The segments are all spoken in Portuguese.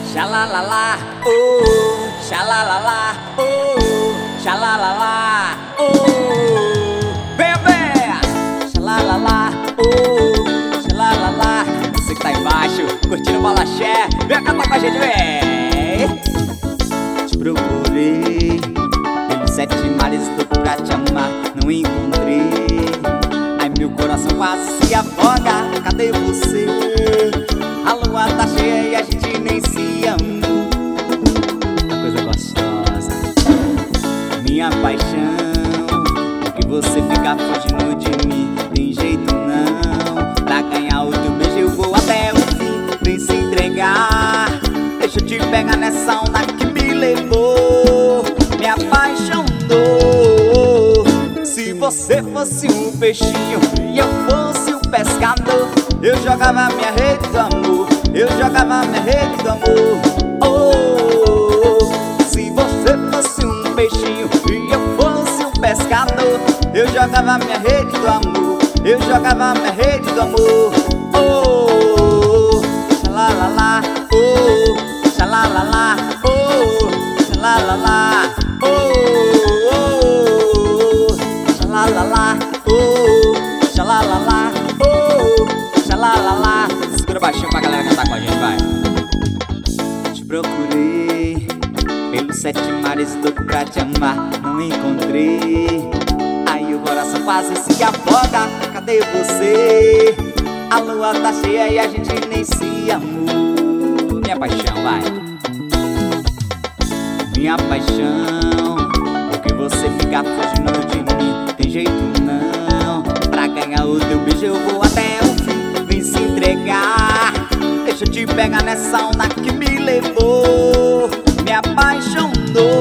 Xalalala, oh, xalalala, oh, xalalala, oh, bebê, xalalala, oh, xalalala. Você que tá embaixo, curtindo o Balaxé, vem cantar com a gente, vem. Te procurei pelos 7 mares, tô pra te amar, não encontrei. Ai, meu coração quase se afoga, cadê você? A lua tá cheia e a gente nem se amou. Uma coisa gostosa, minha paixão, porque você fica fugindo de mim, tem jeito não. Pra ganhar o teu beijo eu vou até o fim, vem se entregar. Deixa eu te pegar nessa onda que me levou, me apaixonou. Se você fosse um peixinho e eu fosse um pescador, eu jogava minha rede do amor, eu jogava minha rede do amor. Oh, se você fosse um peixinho e eu fosse um pescador, eu jogava minha rede do amor, eu jogava minha rede do amor. Oh, xalalala, oh, xalalala, oh, xalalala, oh, xalalala, oh, xalalala, oh, xalalala. Segura baixinho pra galera cantar com a gente, vai. Te procurei pelos 7 mares, louco pra te amar, não encontrei. Aí o coração quase se afoga, cadê você? A lua tá cheia e a gente nem se amou. Minha paixão, vai. Minha paixão, porque você fica fugindo de mim, tem jeito não. Pra ganhar o teu beijo eu vou até o fim, vem se entregar. Deixa eu te pegar nessa onda que me levou, me apaixonou.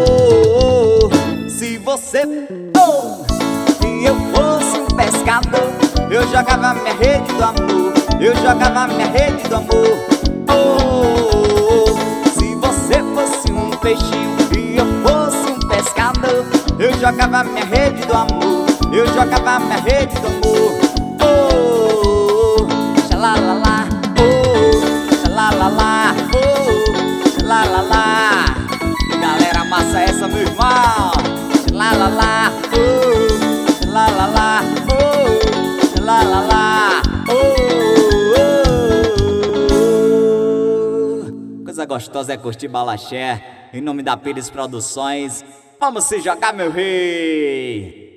Se você, oh, se eu fosse um pescador, eu jogava minha rede do amor, eu jogava minha rede do amor. Oh, se você fosse um peixinho e eu fosse um pescador, eu jogava minha rede do amor, eu jogava minha rede do amor. Oh, xalalala, oh, xalalala, oh, xalalala. Galera, massa essa, meu irmão. Xalalala, oh, xalalala, oh, xalalala, oh. Coisa gostosa é curtir Balaxé. Em nome da Pires Produções, vamos se jogar, meu rei.